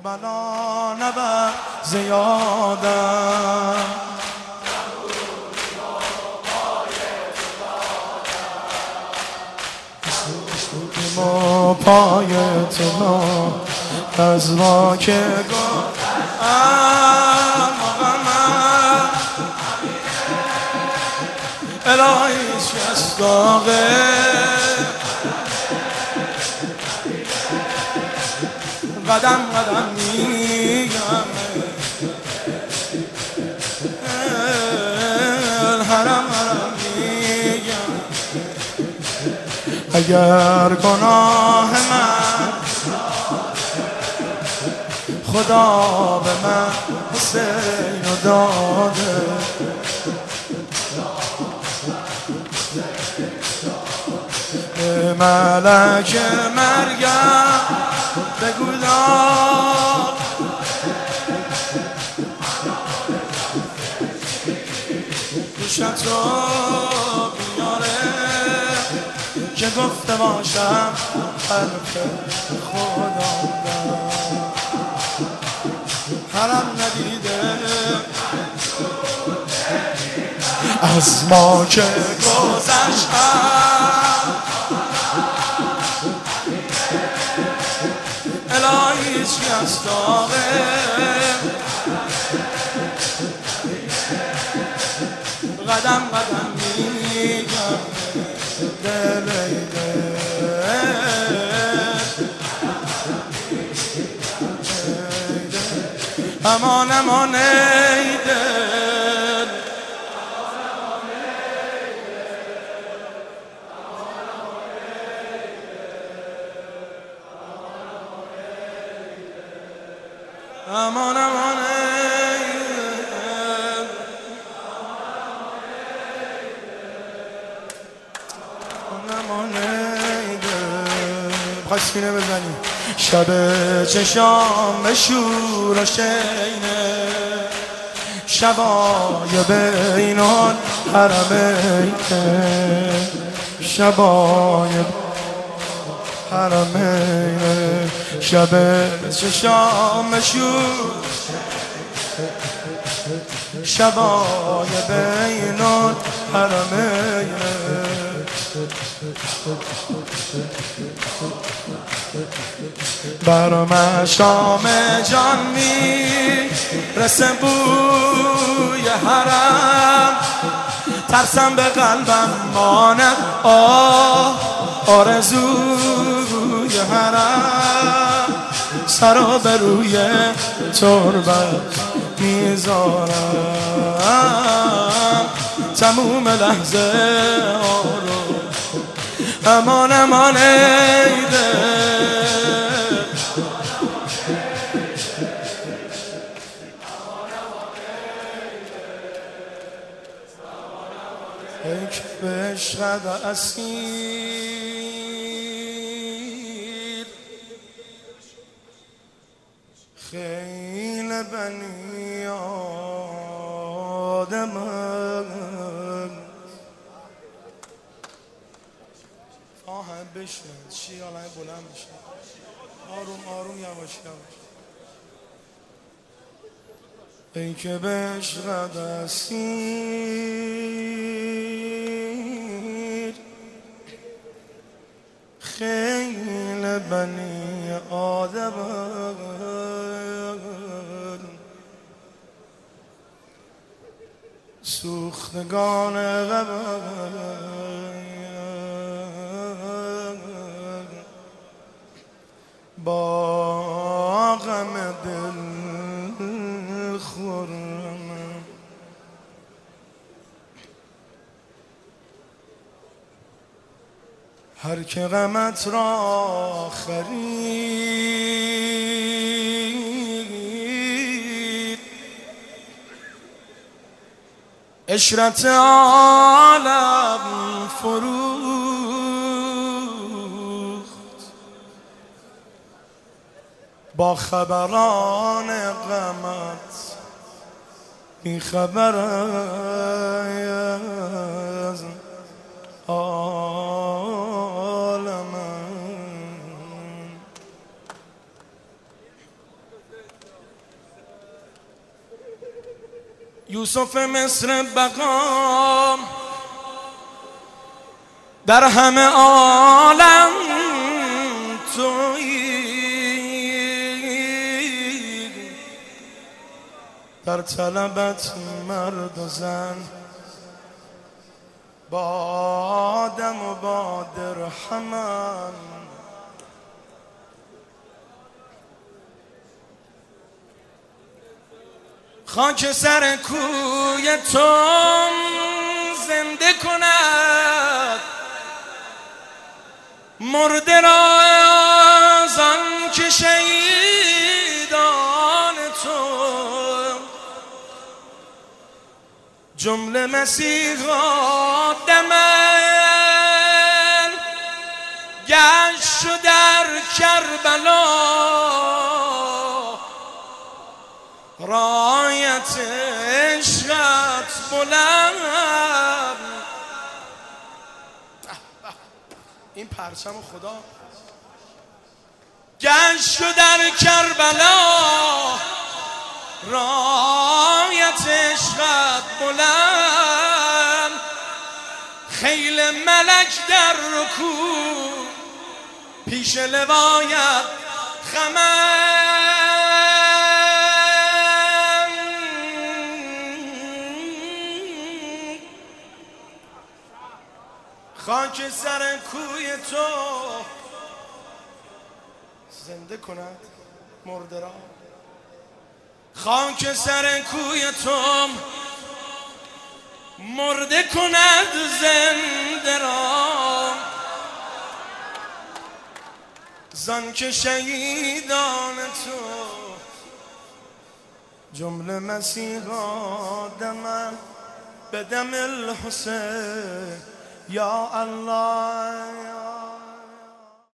بلا نبر زیادم ما پای تو از واک الهی شستاقه قدم قدم میگم حرم حرم میگم اگر گناه من خدا به من حسین رو داده ملک مرگم بگو دار دوشت رو بیاره که گفته باشم حرف خدا حرم ندیده از ما که گذشتم الهی شستاقه قدم قدم میگم دل امان امان ای دل امان امان بخوای سینه بزنی شب چشام شور و شینه شبای بین الحرمین شبای حرمین شب چشام شور شبای بین الحرمین بر مشام جان میرسه بوی حرم ترسم به قلبم ماند آرزوی حرم سر رو به روی تربت میذارم تموم لحظه ها رو امان امان ای دل ای که به عشقت اسیر خیل بنی آدم آهنگ بشنن چی آهنگ بلند بشن آروم آروم یواش یواش ای که به عشقت اسیر خیل بنی آدم سوختگان با غم دل خورم هر که غمت را خرید عشرت عالم فروخت با خبران غمت بی خبر از عالم یوسف مصر بقا در همه عالم تویی، در طلبت مرد و زن با آدم و با درهمن. خاک سر کوی تو زنده کند مرده را زان که شهیدان تو جمله مسیحا دمن گشت و در کربلا رایت عشقت بلند. این پرچم خدا گشت و در کربلا رایت عشقت بلند. خیل ملک در رکوع پیش لوایت خمن. خاک سر کوی تو زنده کند مرده را. خاک سر کوی تو مرده کند زنده را زان که شهیدان تو جمله مسیحا دمن به دم الحسین. یا الله.